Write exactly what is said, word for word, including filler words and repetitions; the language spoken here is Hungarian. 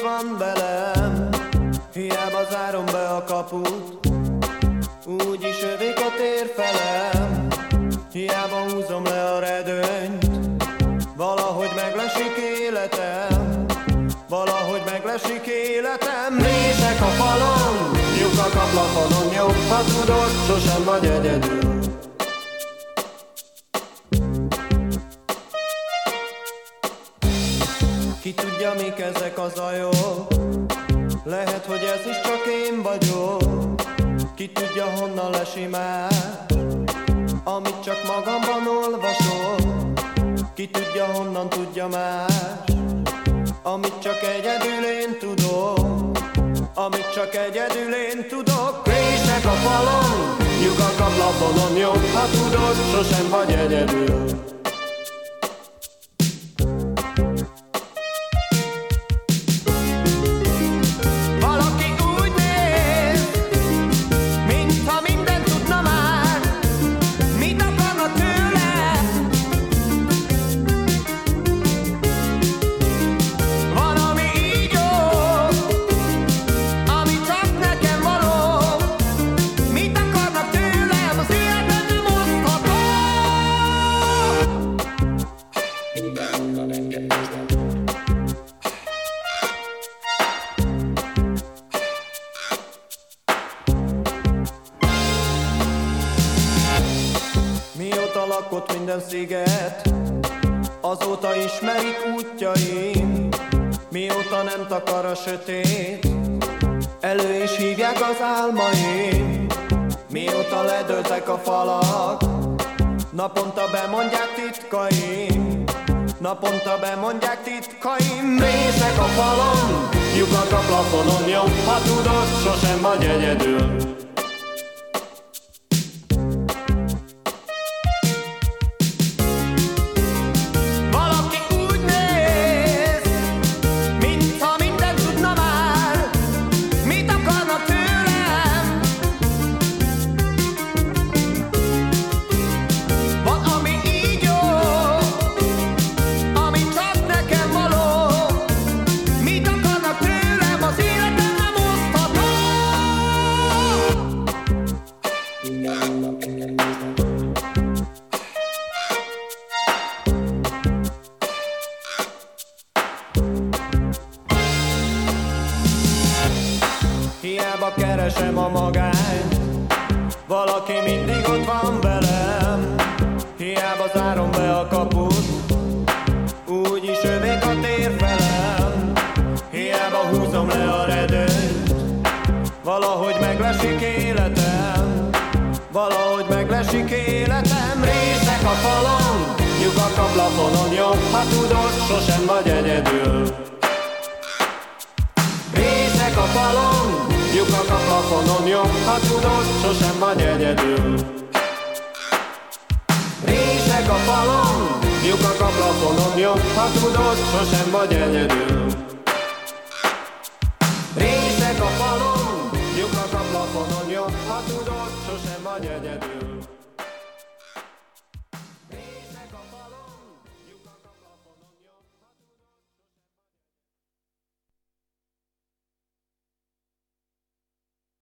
van velem, hiába zárom be a kaput, úgyis övék a tér felem. Hiába húzom le a redőnyt, valahogy meglesik életem, valahogy meglesik életem. Rések a falon, lyukak a plafonon, jobb, ha tudod, sosem vagy egyedül. Ki tudja, mik ezek a zajok, lehet, hogy ez is csak én vagyok. Ki tudja, honnan lesimás, amit csak magamban olvasok. Ki tudja, honnan tudja más, amit csak egyedül én tudok, amit csak egyedül én tudok. Rések a falon, lyukak a plafonon, jobb, ha tudod, sosem vagy egyedül. Mióta lakott minden sziget, azóta ismerik útjaim. Mióta nem takar a sötét, elő is hívják az álmaim. Mióta ledőltek a falak, naponta bemondják titkaim, naponta bemondják titkaim. Rések a falon, lyukak a plafonon, jobb, ha tudod, sosem vagy egyedül. Hiába keresem a magányt, valaki mindig ott van velem. Hiába zárom be a kaput, úgyis övék a tér felem. Hiába húzom le a redőnyt, valahogy meglesik életem, valahogy meglesik életem. Rések a falon, lyukak a plafonon, jobb, ha tudod, sosem vagy egyedül. Rések a falon, lyukak a plafonon, jobb, ha tudod, sosem vagy egyedül. Rések a falon, lyukak a plafonon, jobb, ha tudod, sosem vagy egyedül. Rések a falon, lyukak a plafonon, jobb, ha tudod, sosem vagy egyedül.